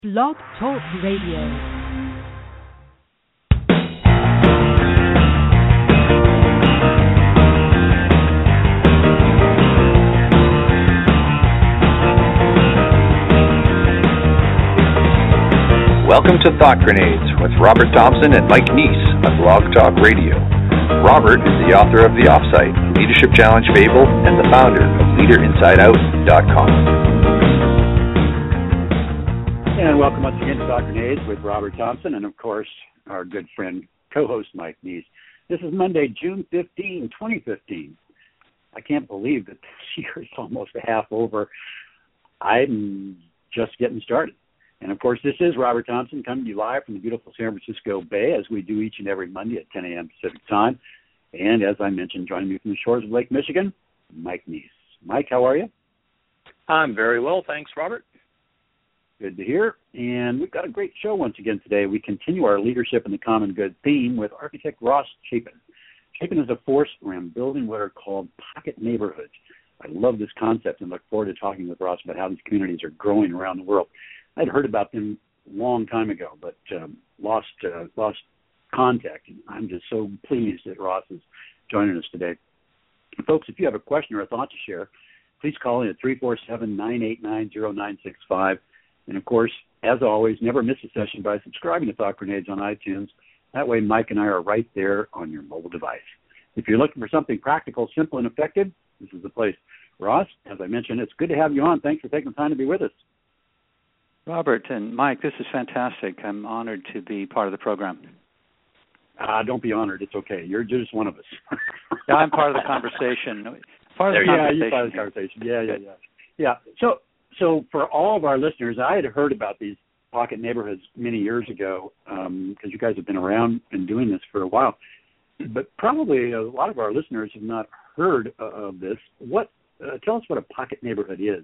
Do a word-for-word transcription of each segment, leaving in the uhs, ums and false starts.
Blog Talk Radio. Welcome to Thought Grenades with Robert Thompson and Mike Neese on Blog Talk Radio. Robert is the author of The Offsite, Leadership Challenge Fable, and the founder of Leader Inside Out dot com. And welcome once again to Thought Grenades with Robert Thompson and, of course, our good friend, co-host Mike Neese. This is Monday, June fifteenth, twenty fifteen. I can't believe that this year is almost half over. I'm just getting started. And, of course, this is Robert Thompson coming to you live from the beautiful San Francisco Bay, as we do each and every Monday at ten a.m. Pacific time. And, as I mentioned, joining me from the shores of Lake Michigan, Mike Neese. Mike, how are you? I'm very well, thanks, Robert. Good to hear. And we've got a great show once again today. We continue our leadership in the common good theme with architect Ross Chapin. Chapin is a force around building what are called pocket neighborhoods. I love this concept and look forward to talking with Ross about how these communities are growing around the world. I'd heard about them a long time ago, but um, lost uh, lost contact. I'm just so pleased that Ross is joining us today. And folks, if you have a question or a thought to share, please call in at three four seven, nine eight nine, zero nine six five. And, of course, as always, never miss a session by subscribing to Thought Grenades on iTunes. That way Mike and I are right there on your mobile device. If you're looking for something practical, simple, and effective, this is the place. Ross, as I mentioned, it's good to have you on. Thanks for taking the time to be with us. Robert and Mike, this is fantastic. I'm honored to be part of the program. Uh, don't be honored. It's okay. You're just one of us. Yeah, I'm part of the conversation. Part of the yeah, conversation. you're part of the conversation. Yeah, yeah, yeah. Yeah. So, so for all of our listeners, I had heard about these pocket neighborhoods many years ago because um, you guys have been around and doing this for a while. But probably a lot of our listeners have not heard uh, of this. What? Uh, tell us what a pocket neighborhood is.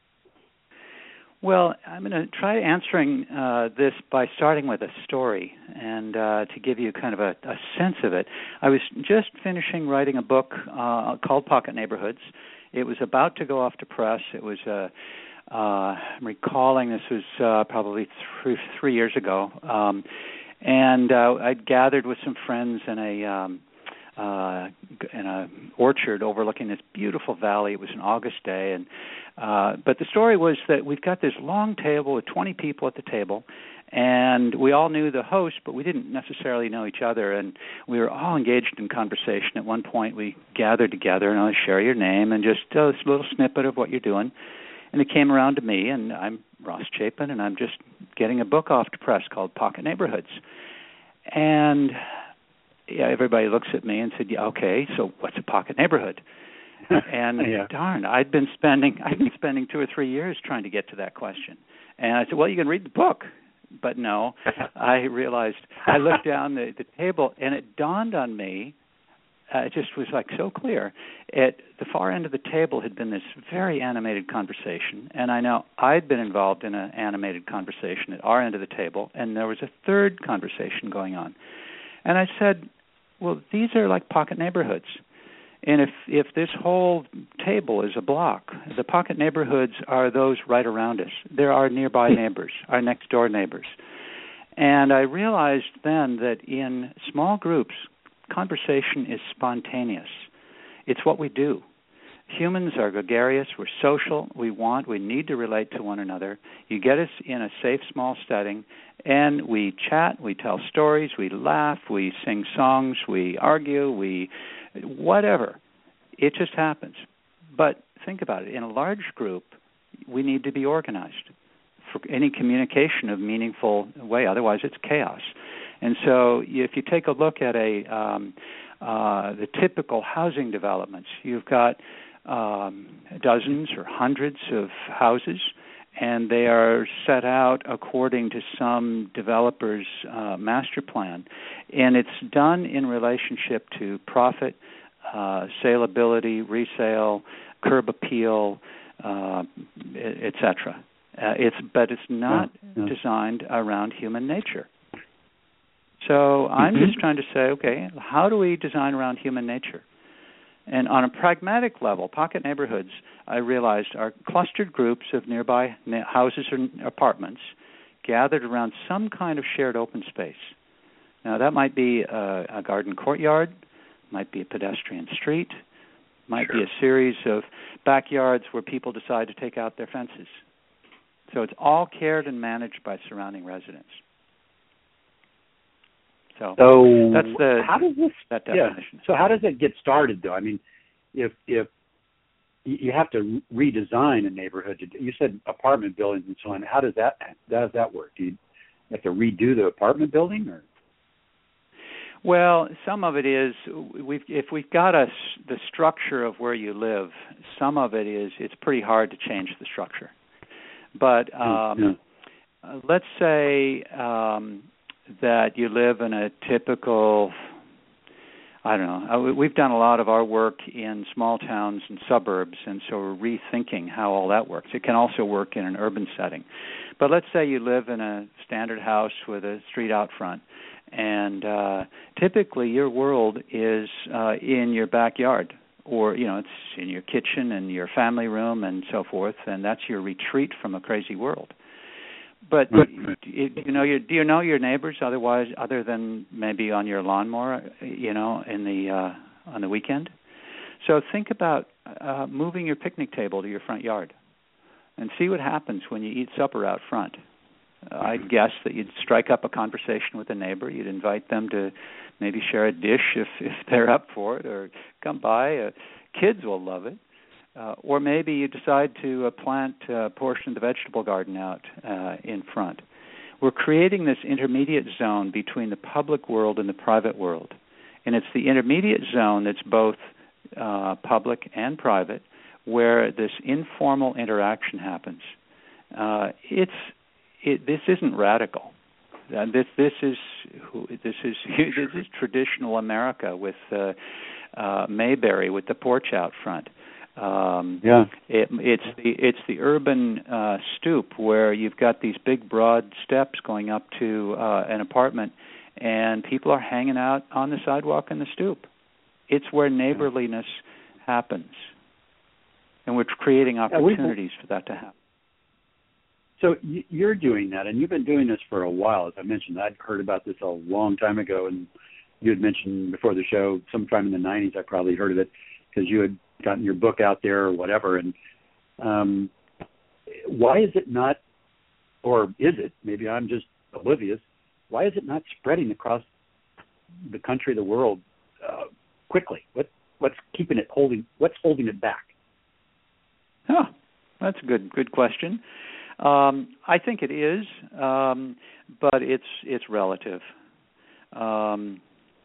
Well, I'm going to try answering uh, this by starting with a story and uh, to give you kind of a, a sense of it. I was just finishing writing a book uh, called Pocket Neighborhoods. It was about to go off to press. It was, uh, uh, I'm recalling this was uh, probably th- three years ago. Um, and uh, I'd gathered with some friends in a um, uh, in a orchard overlooking this beautiful valley. It was an August day, and Uh, but the story was that we've got this long table with twenty people at the table, and we all knew the host, but we didn't necessarily know each other, and we were all engaged in conversation. At one point, we gathered together, and I'll share your name and just uh, this little snippet of what you're doing. And it came around to me, and I'm Ross Chapin, and I'm just getting a book off to press called Pocket Neighborhoods. And yeah, everybody looks at me and said, yeah, okay, so what's a pocket neighborhood? And yeah. darn, I'd been spending I'd been spending two or three years trying to get to that question. And I said, well, you can read the book. But no, I realized, I looked down the, the table, and it dawned on me, uh, it just was like so clear. At the far end of the table had been this very animated conversation, and I know I'd been involved in an animated conversation at our end of the table, and there was a third conversation going on. And I said, well, these are like pocket neighborhoods. And if, if this whole table is a block, the pocket neighborhoods are those right around us. They're our nearby neighbors, our next-door neighbors. And I realized then that in small groups, conversation is spontaneous. It's what we do. Humans are gregarious. We're social. We want, we need to relate to one another. You get us in a safe, small setting, and we chat, we tell stories, we laugh, we sing songs, we argue, we... whatever. It just happens. But think about it. In a large group, we need to be organized for any communication of meaningful way. Otherwise, it's chaos. And so if you take a look at a um, uh, the typical housing developments, you've got um, dozens or hundreds of houses, and they are set out according to some developer's uh, master plan. And it's done in relationship to profit, uh, saleability, resale, curb appeal, uh, et cetera. Uh, it's, but it's not yeah, yeah. designed around human nature. So I'm mm-hmm. just trying to say, okay, how do we design around human nature? And on a pragmatic level, pocket neighborhoods, I realized, are clustered groups of nearby houses or apartments gathered around some kind of shared open space. Now, that might be a, a garden courtyard, might be a pedestrian street, might sure. be a series of backyards where people decide to take out their fences. So it's all cared and managed by surrounding residents. So, so that's the how does this, that definition. Yeah, so how does it get started, though? I mean, if if you have to redesign a neighborhood, you said apartment buildings and so on. How does that how does that work? Do you have to redo the apartment building, or? Well, some of it is we've if we've got a, the structure of where you live. Some of it is it's pretty hard to change the structure. But um, yeah. let's say um, that you live in a typical, I don't know, we've done a lot of our work in small towns and suburbs, and so we're rethinking how all that works. It can also work in an urban setting. But let's say you live in a standard house with a street out front, and uh, typically your world is uh, in your backyard, or, you know, it's in your kitchen and your family room and so forth, and that's your retreat from a crazy world. But do you know your do you know your neighbors otherwise other than maybe on your lawnmower, you know, in the uh, on the weekend? So think about uh, moving your picnic table to your front yard, and see what happens when you eat supper out front. Uh, I'd guess that you'd strike up a conversation with a neighbor. You'd invite them to maybe share a dish if if they're up for it, or come by. Uh, kids will love it. Uh, or maybe you decide to uh, plant a portion of the vegetable garden out uh, in front. We're creating this intermediate zone between the public world and the private world. And it's the intermediate zone that's both uh, public and private, where this informal interaction happens. Uh, it's it, this isn't radical. Uh, this this is this is this is traditional America with uh, uh, Mayberry with the porch out front. Um, yeah, it, it's the it's the urban uh, stoop where you've got these big broad steps going up to uh, an apartment, and people are hanging out on the sidewalk in the stoop. It's where neighborliness happens, and we're creating opportunities yeah, for that to happen. So you're doing that, and you've been doing this for a while. As I mentioned, I'd heard about this a long time ago, and you had mentioned before the show, sometime in the nineties, I probably heard of it because you had gotten your book out there or whatever. And um, why is it not, or is it, maybe I'm just oblivious, why is it not spreading across the country, the world, uh, quickly? What what's keeping it holding? What's holding it back? Oh, that's a good good question. Um, I think it is, um, but it's it's relative. Um,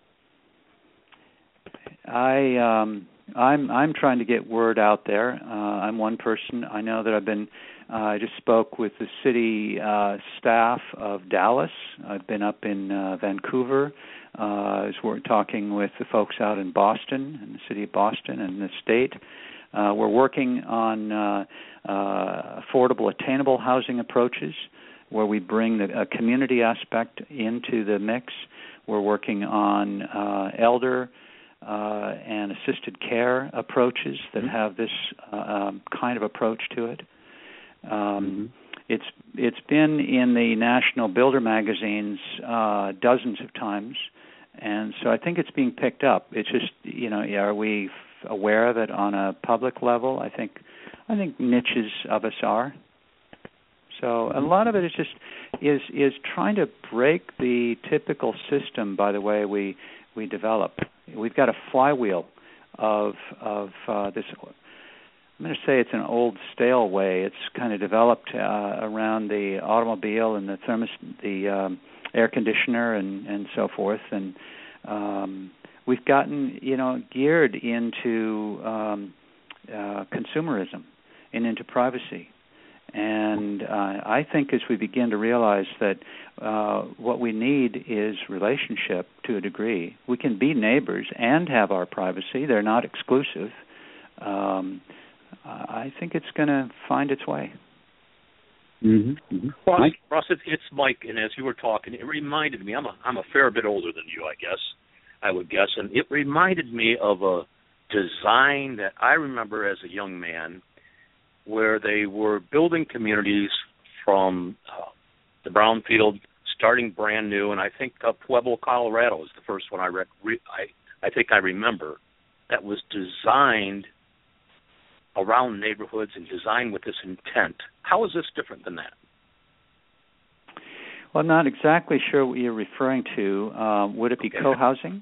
I um, I'm I'm trying to get word out there. Uh, I'm one person. I know that I've been. Uh, I just spoke with the city uh, staff of Dallas. I've been up in uh, Vancouver. Uh, I was talking with the folks out in Boston, in the city of Boston, and the state. Uh, we're working on uh, uh, affordable, attainable housing approaches, where we bring the a community aspect into the mix. We're working on uh, elder uh, and assisted care approaches that mm-hmm. have this uh, um, kind of approach to it. Um, mm-hmm. It's it's been in the national builder magazines uh, dozens of times, and so I think it's being picked up. It's just, you know, are we aware of it on a public level? I think I think niches of us are. So a lot of it is just is is trying to break the typical system by the way we we develop. We've got a flywheel of of uh, this. I'm going to say it's an old, stale way. It's kind of developed uh, around the automobile and the thermos, the um, air conditioner, and, and so forth. And um, we've gotten, you know, geared into um, uh, consumerism and into privacy. And uh, I think as we begin to realize that uh, what we need is relationship to a degree. We can be neighbors and have our privacy. They're not exclusive. Um, I think it's going to find its way. Mm-hmm. Mm-hmm. Ross, Mike? Ross it's, it's Mike, and as you were talking, it reminded me, I'm a, I'm a fair bit older than you, I guess, I would guess, and it reminded me of a design that I remember as a young man where they were building communities from uh, the brownfield starting brand new, and I think uh, Pueblo, Colorado is the first one I, rec- re- I I think I remember that was designed around neighborhoods and designed with this intent. How is this different than that? Well, I'm not exactly sure what you're referring to. Uh, would it be okay. co-housing?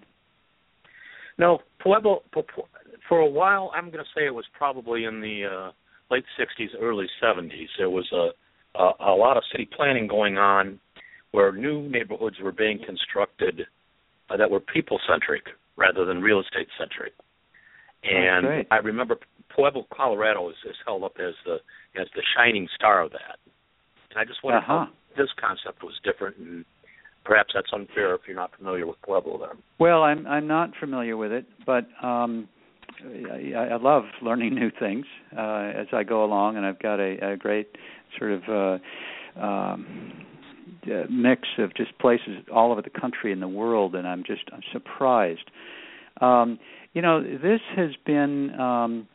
No, Pueblo, for a while, I'm going to say it was probably in the uh, late sixties, early seventies. There was a, a, a lot of city planning going on where new neighborhoods were being constructed uh, that were people-centric rather than real estate-centric. And I remember Pueblo, Colorado is, is held up as the as the shining star of that. And I just wondered uh-huh. how this concept was different, and perhaps that's unfair if you're not familiar with Pueblo there. Well, I'm I'm not familiar with it, but um, I, I love learning new things uh, as I go along, and I've got a, a great sort of uh, um, mix of just places all over the country and the world, and I'm just I'm surprised. Um, you know, this has been um,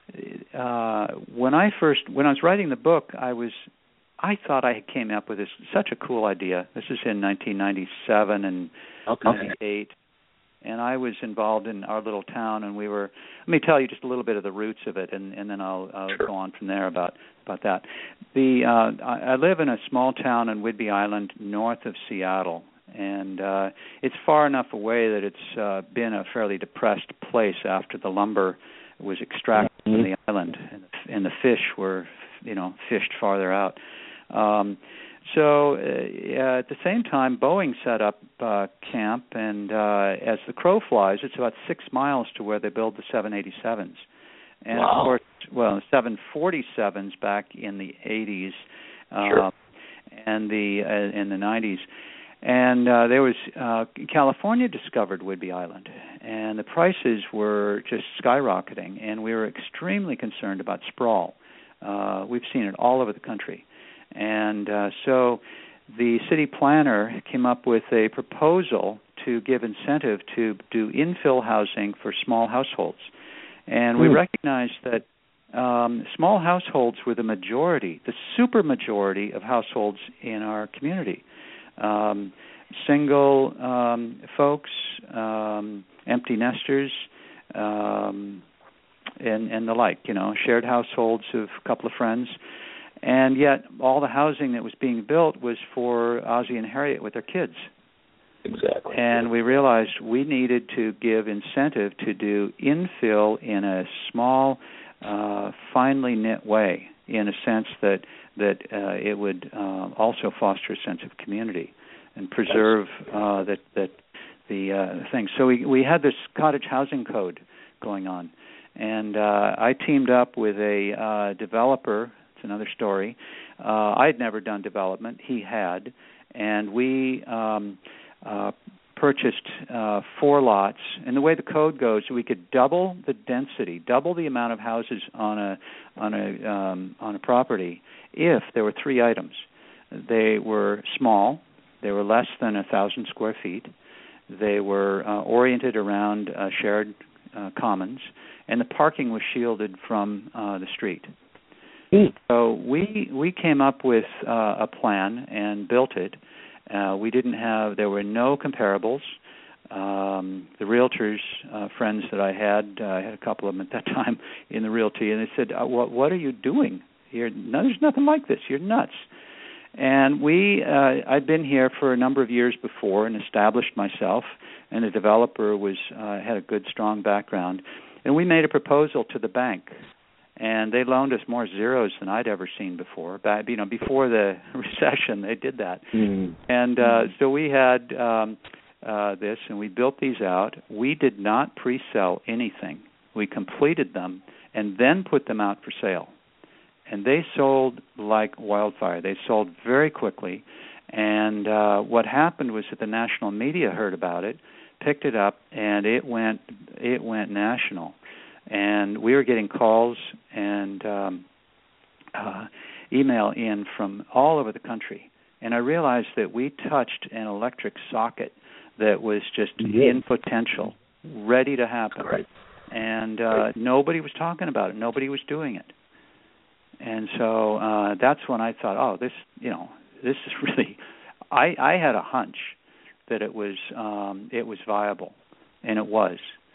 uh, when I first when I was writing the book, I was. I thought I came up with this such a cool idea. This is in nineteen ninety-seven and okay. ninety-eight, and I was involved in our little town, and we were. Let me tell you just a little bit of the roots of it, and, and then I'll, I'll sure. go on from there about about that. The uh, I, I live in a small town on Whidbey Island, north of Seattle, and uh, it's far enough away that it's uh, been a fairly depressed place after the lumber was extracted mm-hmm. from the island, and the, and the fish were, you know, fished farther out. Um, so uh, at the same time, Boeing set up uh, camp, and uh, as the crow flies, it's about six miles to where they build the seven eighty-sevens. And wow. of course, well, the seven forty-sevens back in the eighties uh, sure. and the uh, in the nineties. And uh, there was uh, California discovered Whidbey Island, and the prices were just skyrocketing, and we were extremely concerned about sprawl. Uh, we've seen it all over the country. And uh, so the city planner came up with a proposal to give incentive to do infill housing for small households. And we mm. recognized that um, small households were the majority, the super majority of households in our community. Um, single um, folks, um, empty nesters, um, and, and the like, you know, shared households of a couple of friends. And yet all the housing that was being built was for Ozzie and Harriet with their kids. Exactly. And we realized we needed to give incentive to do infill in a small, uh, finely knit way, in a sense that that uh, it would uh, also foster a sense of community and preserve uh, that that the uh, thing. So we we had this cottage housing code going on, and uh, I teamed up with a uh, developer. It's another story. Uh, I had never done development. He had, and we um, uh, purchased uh, four lots. And the way the code goes, we could double the density, double the amount of houses on a on a um, on a property if there were three items. They were small. They were less than a thousand square feet. They were uh, oriented around uh, shared uh, commons, and the parking was shielded from uh, the street. So we we came up with uh, a plan and built it. Uh, we didn't have, there were no comparables. Um, the realtors, uh, friends that I had, uh, I had a couple of them at that time in the realty, and they said, uh, what, what are you doing? You're, no, there's nothing like this. You're nuts. And we, uh, I'd been here for a number of years before and established myself, and the developer was uh, had a good, strong background. And we made a proposal to the bank. And they loaned us more zeros than I'd ever seen before. Back, you know, before the recession, they did that. Mm. And uh, so we had um, uh, this, and we built these out. We did not pre-sell anything. We completed them and then put them out for sale. And they sold like wildfire. They sold very quickly. And uh, what happened was that the national media heard about it, picked it up, and it went it went national. And we were getting calls and um, uh, email in from all over the country. And I realized that we touched an electric socket that was just yeah. in potential, ready to happen. Right. And uh, nobody was talking about it. Nobody was doing it. And so uh, that's when I thought, oh, this, you know, this is really, I, I had a hunch that it was um, it was viable, and it was.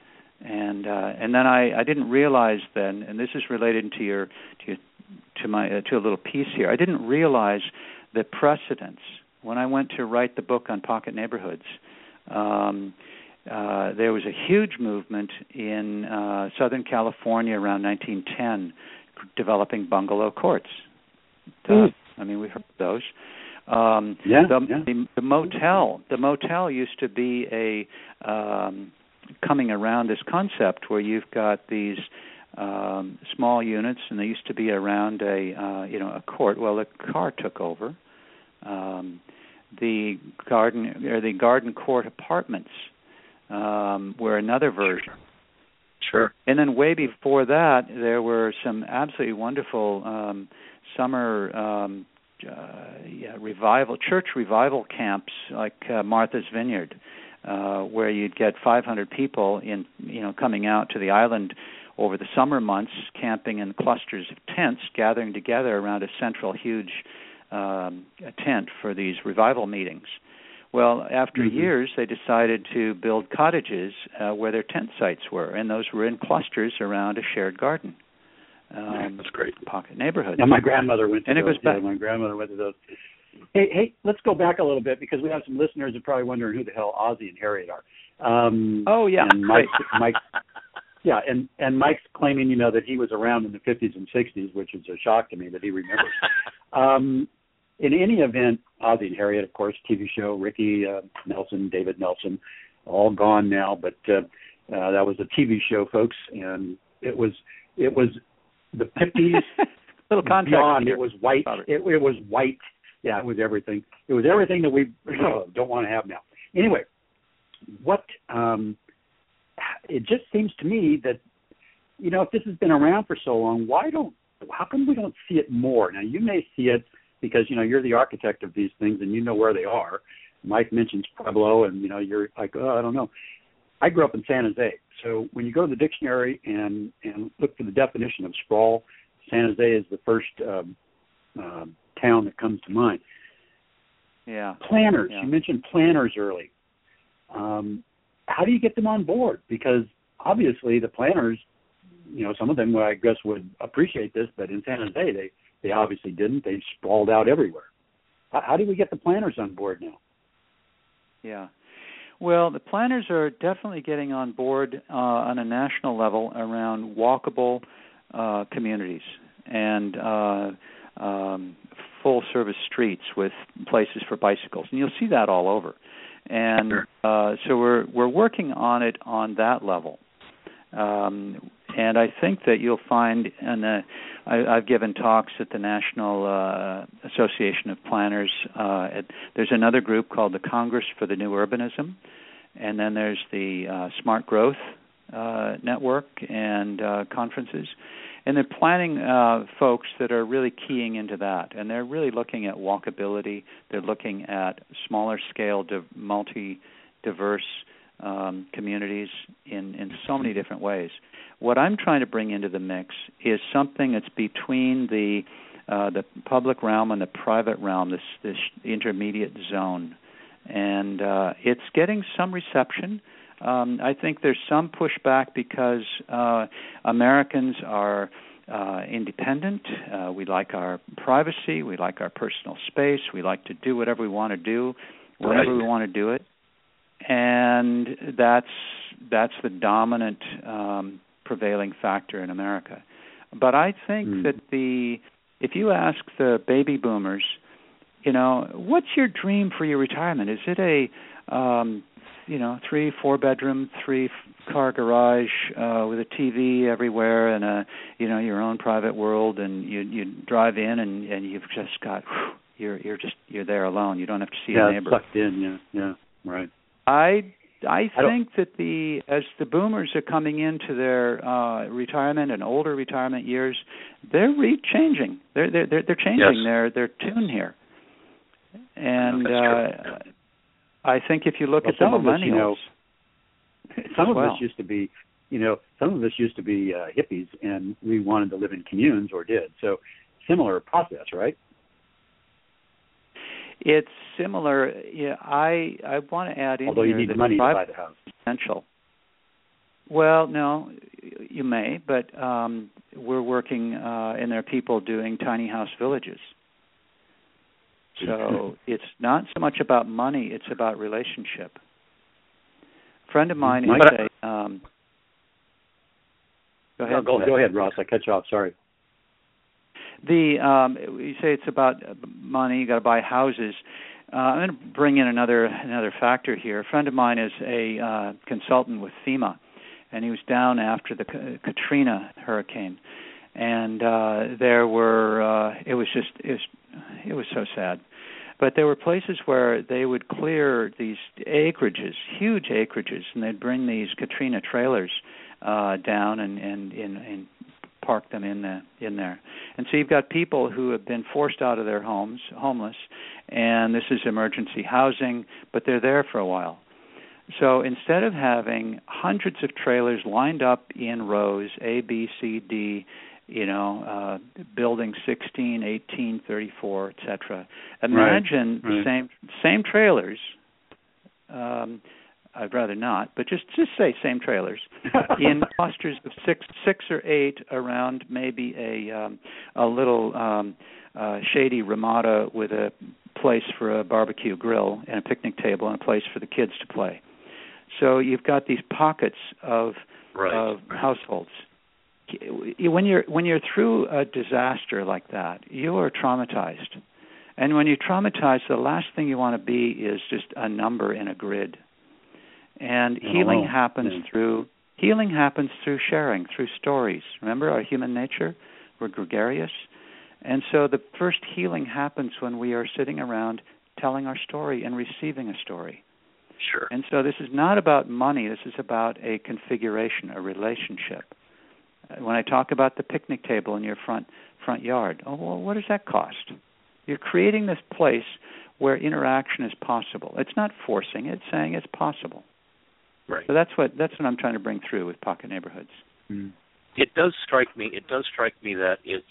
And uh, and then I, I didn't realize then, and this is related to your to your, to my uh, to a little piece here. I didn't realize the precedence when I went to write the book on pocket neighborhoods. Um, uh, there was a huge movement in uh, Southern California around nineteen ten, developing bungalow courts. Mm. I mean, we've heard of those. Um, yeah, the, yeah. The, the motel, the motel used to be a um, coming around this concept where you've got these um, small units, and they used to be around a uh, you know a court. Well, the car took over. Um, the garden or the garden court apartments um, were another version. Sure. And then way before that, there were some absolutely wonderful um, summer um, uh, yeah, revival church revival camps like uh, Martha's Vineyard. Uh, where you'd get five hundred people in, you know, coming out to the island over the summer months, camping in clusters of tents, gathering together around a central huge um, tent for these revival meetings. Well, after mm-hmm. years, they decided to build cottages uh, where their tent sites were, and those were in clusters around a shared garden. Um, That's great. Pocket neighborhood. Yeah, my grandmother went to and those. It was back- yeah, my grandmother went to those. Hey, hey, let's go back a little bit because we have some listeners that are probably wondering who the hell Ozzie and Harriet are. Um, oh yeah, and Mike, Mike, yeah, and and Mike's claiming, you know, that he was around in the fifties and sixties, which is a shock to me that he remembers. um, in any event, Ozzie and Harriet, of course, T V show, Ricky uh, Nelson, David Nelson, all gone now, but uh, uh, that was a T V show, folks, and it was it was the fifties. Little context beyond, here. It was white. It, it was white. Yeah, it was everything. It was everything that we don't want to have now. Anyway, what um, it just seems to me that, you know, if this has been around for so long, why don't, how come we don't see it more? Now, you may see it because, you know, you're the architect of these things and you know where they are. Mike mentions Pueblo, and, you know, you're like, oh, I don't know. I grew up in San Jose. So when you go to the dictionary and, and look for the definition of sprawl, San Jose is the first um, uh, town that comes to mind. Yeah. Planners. Yeah. You mentioned planners early. Um, how do you get them on board? Because obviously the planners, you know, some of them, well, I guess, would appreciate this, but in San Jose, they, they obviously didn't. They sprawled out everywhere. How, how do we get the planners on board now? Yeah. Well, the planners are definitely getting on board uh, on a national level around walkable uh, communities and uh, um, full-service streets with places for bicycles, and you'll see that all over. And uh, so we're we're working on it on that level. Um, and I think that you'll find, and uh, I've given talks at the National uh, Association of Planners. Uh, at, there's another group called the Congress for the New Urbanism, and then there's the uh, Smart Growth uh, Network and uh, conferences. And they're planning uh, folks that are really keying into that, and they're really looking at walkability. They're looking at smaller scale, div- multi-diverse um, communities in, in so many different ways. What I'm trying to bring into the mix is something that's between the uh, the public realm and the private realm, this this intermediate zone, and uh, it's getting some reception. Um, I think there's some pushback because uh, Americans are uh, independent. Uh, we like our privacy. We like our personal space. We like to do whatever we want to do, whenever right. we want to do it, and that's that's the dominant um, prevailing factor in America. But I think mm. that the if you ask the baby boomers, you know, what's your dream for your retirement? Is it a um, you know, three, four bedroom, three car garage uh, with a T V everywhere and a, you know, your own private world, and you you drive in and, and you've just got, whew, you're you're just you're there alone. You don't have to see yeah, a neighbor. Sucked in, yeah, yeah, right. I I think I that the as the boomers are coming into their uh, retirement and older retirement years, they're re-changing. They're they're they're, they're changing yes. their their tune here, and. No, uh, I think if you look well, at the millennials, us, you know, some of well. us used to be, you know, some of us used to be uh, hippies, and we wanted to live in communes or did. So, similar process, right? It's similar. Yeah, I I want to add in Although here you need that money to private buy the house. is essential. Well, no, you may, but um, we're working, uh, and there are people doing tiny house villages. So it's not so much about money; it's about relationship. A friend of mine Mike? is a. Um, go ahead. No, go, go ahead, Ross. I cut you off. Sorry. The um, you say it's about money. You got to buy houses. Uh, I'm going to bring in another another factor here. A friend of mine is a uh, consultant with FEMA, and he was down after the K- Katrina hurricane, and uh, there were uh, it was just it was, it was so sad. But there were places where they would clear these acreages, huge acreages, and they'd bring these Katrina trailers uh, down and and, and and park them in the in there. And so you've got people who have been forced out of their homes, homeless, and this is emergency housing, but they're there for a while. So instead of having hundreds of trailers lined up in rows A, B, C, D, you know, uh, building sixteen, eighteen, thirty-four, et cetera. Imagine right, right. the same same trailers. Um, I'd rather not, but just just say same trailers in clusters of six six or eight around maybe a um, a little um, uh, shady ramada with a place for a barbecue grill and a picnic table and a place for the kids to play. So you've got these pockets of right. of households. When you're when you're through a disaster like that, you are traumatized, and when you're traumatized, the last thing you want to be is just a number in a grid. And healing alone. happens yeah. through healing happens through sharing, through stories. Remember our human nature? We're gregarious. And so the first healing happens when we are sitting around telling our story and receiving a story. Sure. And so this is not about money. This is about a configuration, a relationship. When I talk about the picnic table in your front front yard, oh, well, what does that cost? You're creating this place where interaction is possible. It's not forcing; it's saying it's possible. Right. So that's what that's what I'm trying to bring through with Pocket Neighborhoods. Mm. It does strike me. It does strike me that it's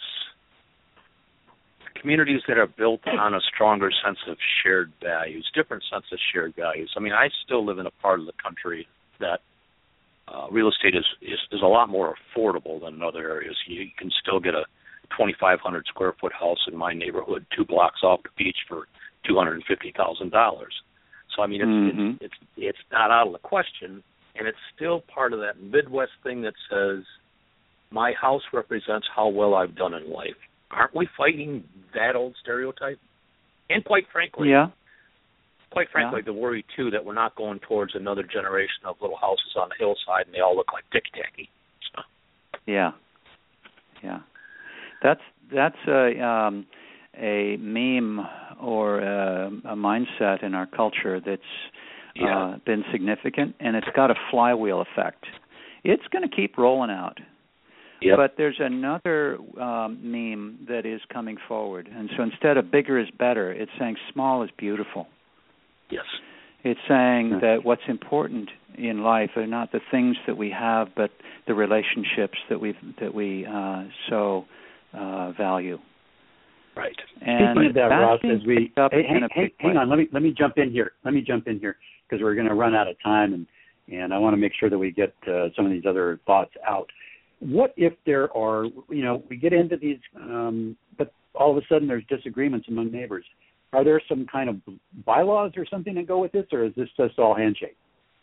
communities that are built on a stronger sense of shared values, different sense of shared values. I mean, I still live in a part of the country that uh, real estate is, is is a lot more affordable than in other areas. You, you can still get a twenty-five hundred square foot house in my neighborhood, two blocks off the beach, for two hundred fifty thousand dollars. So I mean, it's, mm-hmm. it's it's it's not out of the question, and it's still part of that Midwest thing that says my house represents how well I've done in life. Aren't we fighting that old stereotype? And quite frankly, yeah. Quite frankly, yeah. the worry too that we're not going towards another generation of little houses on the hillside and they all look like ticky-tacky. So. Yeah, yeah. That's that's a um, a meme or a, a mindset in our culture that's yeah. uh, been significant, and it's got a flywheel effect. It's going to keep rolling out. Yep. But there's another um, meme that is coming forward, and so instead of bigger is better, it's saying small is beautiful. Yes. It's saying that what's important in life are not the things that we have, but the relationships that we that we uh, so uh, value. Right. And Speaking of that, Ross, as we up hey, in hang, a hang, big hang way. on, let me let me jump in here. Let me jump in here because we're going to run out of time, and and I want to make sure that we get uh, some of these other thoughts out. What if there are, you know, we get into these, um, but all of a sudden there's disagreements among neighbors. Are there some kind of bylaws or something that go with this, or is this just all handshake?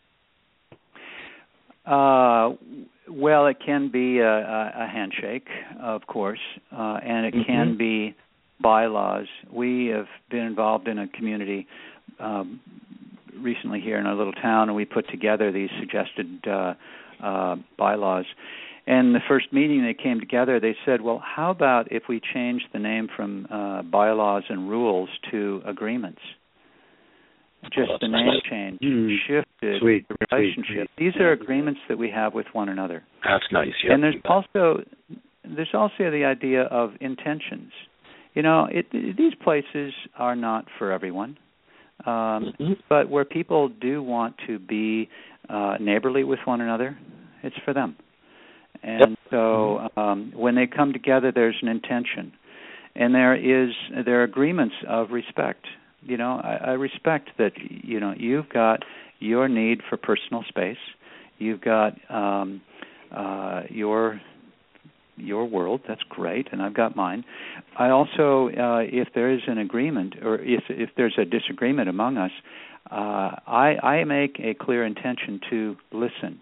Uh, well, it can be a, a handshake, of course, uh, and it Mm-hmm. can be bylaws. We have been involved in a community um, recently here in our little town, and we put together these suggested uh, uh, bylaws. And the first meeting they came together, they said, well, how about if we change the name from uh, bylaws and rules to agreements? Just Oh, the nice. name change Mm. shifted Sweet, the sweet, relationship. sweet. These are agreements that we have with one another. That's nice. Yep. And there's also there's also the idea of intentions. You know, it, it, these places are not for everyone, um, mm-hmm. but where people do want to be uh, neighborly with one another, it's for them. And yep. so um, when they come together, there's an intention. And there is there are agreements of respect. You know, I, I respect that, you know, you've got your need for personal space. You've got um, uh, your your world. That's great, and I've got mine. I also, uh, if there is an agreement or if if there's a disagreement among us, uh, I, I make a clear intention to listen.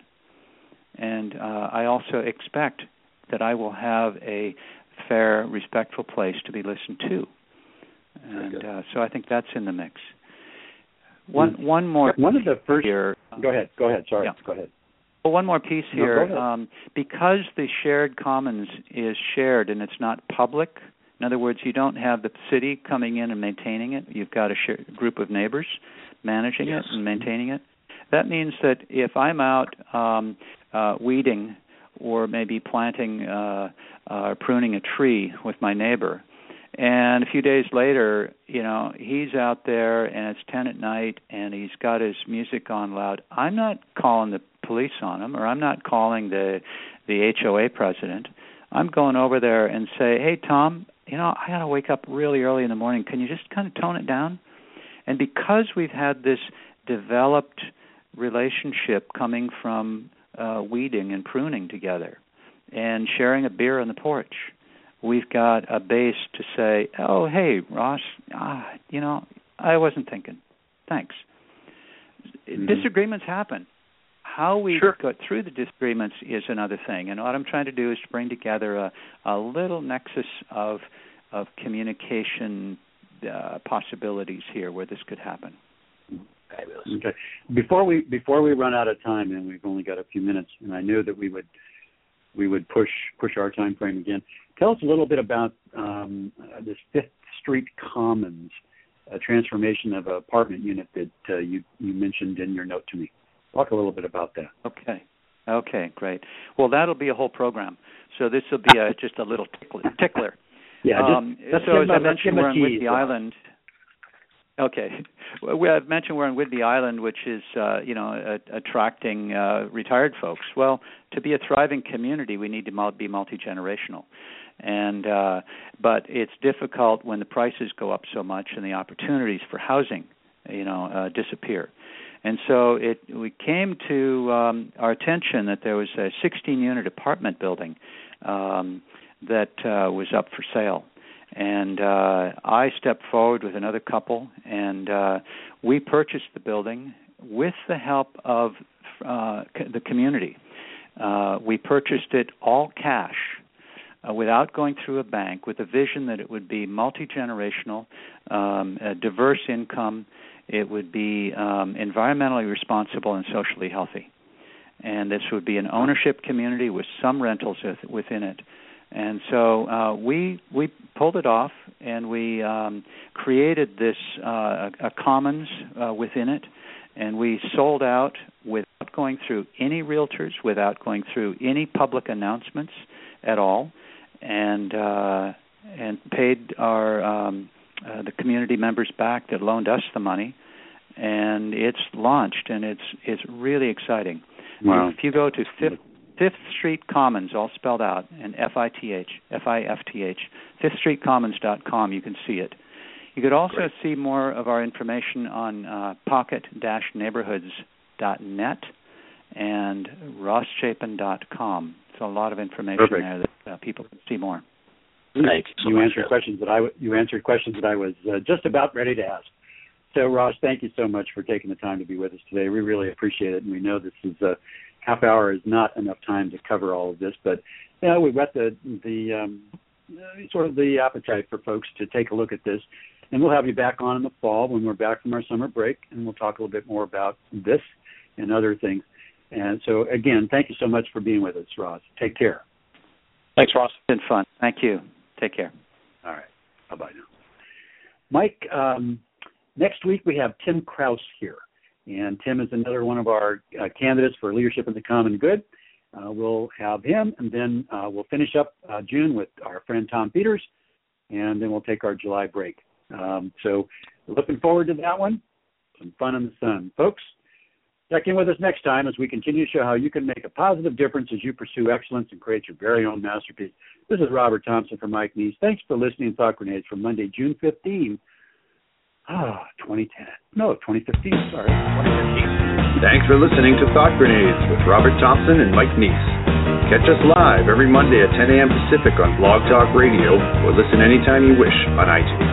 And uh, I also expect that I will have a fair, respectful place to be listened to. And uh, so I think that's in the mix. One mm-hmm. one more one of the first here. Go ahead. Go ahead. Sorry. Yeah. Go ahead. Well, one more piece here. No, um, because the shared commons is shared and it's not public, in other words, you don't have the city coming in and maintaining it. You've got a share, group of neighbors managing yes. it and maintaining it. That means that if I'm out um, uh, weeding or maybe planting uh, uh, pruning a tree with my neighbor, and a few days later, you know, he's out there and it's ten at night and he's got his music on loud, I'm not calling the police on him, or I'm not calling the the H O A president. I'm going over there and say, hey, Tom, you know, I got to wake up really early in the morning. Can you just kind of tone it down? And because we've had this developed relationship coming from uh, weeding and pruning together and sharing a beer on the porch, we've got a base to say, oh, hey, Ross, ah, you know, I wasn't thinking. Thanks. Mm-hmm. Disagreements happen. How we sure. got through the disagreements is another thing. And what I'm trying to do is to bring together a, a little nexus of of communication uh, possibilities here where this could happen. Fabulous. Okay. Before we before we run out of time, and we've only got a few minutes, and I knew that we would we would push push our time frame again. Tell us a little bit about um, uh, this Fifth Street Commons, a transformation of an apartment unit that uh, you you mentioned in your note to me. Talk a little bit about that. Okay. Okay, great. Well, that'll be a whole program. So this will be a, just a little tickler. tickler. Yeah. Um, just, so as a, I mentioned, we're on tease, Whidbey Island. Okay. Well, we, I've mentioned we're on Whidbey Island, which is, uh, you know, a, attracting uh, retired folks. Well, to be a thriving community, we need to be multi-generational. And uh, but it's difficult when the prices go up so much and the opportunities for housing, you know, uh, disappear. And so it we came to um, our attention that there was a sixteen-unit apartment building um, that uh, was up for sale. And uh, I stepped forward with another couple, and uh, we purchased the building with the help of uh, the community. Uh, we purchased it all cash uh, without going through a bank, with a vision that it would be multi-generational, um, a diverse income. It would be um, environmentally responsible and socially healthy. And this would be an ownership community with some rentals within it. And so uh, we we pulled it off, and we um, created this uh, a, a commons uh, within it, and we sold out without going through any realtors, without going through any public announcements at all, and uh, and paid our um, uh, the community members back that loaned us the money, and it's launched, and it's it's really exciting. Wow. If you go to Fifth Fifth Street Commons, all spelled out, and F I T H, F I F T H, fifth street commons dot com, you can see it. You could also Great. see more of our information on uh, pocket dash neighborhoods dot net and ross chapin dot com. So a lot of information Perfect. there that uh, people can see more. Thank you so you much. Answered questions that I w- you answered questions that I was uh, just about ready to ask. So, Ross, thank you so much for taking the time to be with us today. We really appreciate it, and we know this is a half hour is not enough time to cover all of this, but you know, we've got the the um, sort of the appetite for folks to take a look at this, and we'll have you back on in the fall when we're back from our summer break, and we'll talk a little bit more about this and other things. And so, again, thank you so much for being with us, Ross. Take care. Thanks, Ross. It's been fun. Thank you. Take care. All right. Bye-bye now. Mike, um, next week we have Tim Krause here. And Tim is another one of our uh, candidates for leadership in the common good. Uh, we'll have him, and then uh, we'll finish up uh, June with our friend Tom Peters, and then we'll take our July break. Um, so we're looking forward to that one. Some fun in the sun. Folks, check in with us next time as we continue to show how you can make a positive difference as you pursue excellence and create your very own masterpiece. This is Robert Thompson for Mike Neese. Thanks for listening to Thought Grenades for Monday, June fifteenth. Oh, twenty ten. No, twenty fifteen, sorry. twenty fifteen. Thanks for listening to Thought Grenades with Robert Thompson and Mike Neese. Catch us live every Monday at ten a.m. Pacific on Blog Talk Radio, or listen anytime you wish on iTunes.